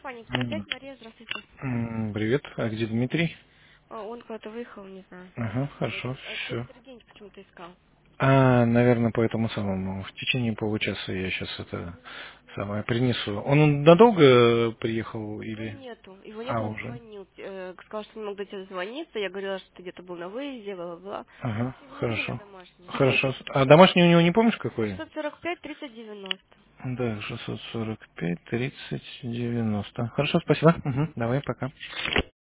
компания «Эксперт-5», Мария, здравствуйте. Привет, а где Дмитрий? Он куда-то выехал, не знаю. Ага, Вот. хорошо, А ты все. Сергеевич почему-то искал? Наверное, по этому самому. В течение получаса я сейчас это самое принесу. Он надолго приехал Его или... нету. Его нет, он Уже. звонил. Сказал, что не мог до тебя дозвониться. Я говорила, что ты где-то был на выезде, бла-бла-бла. Ага, Его номер хорошо. домашний. Хорошо. А домашний у него не помнишь какой? 645 30 90. Да, 645 30 90. Хорошо, спасибо. Давай, пока.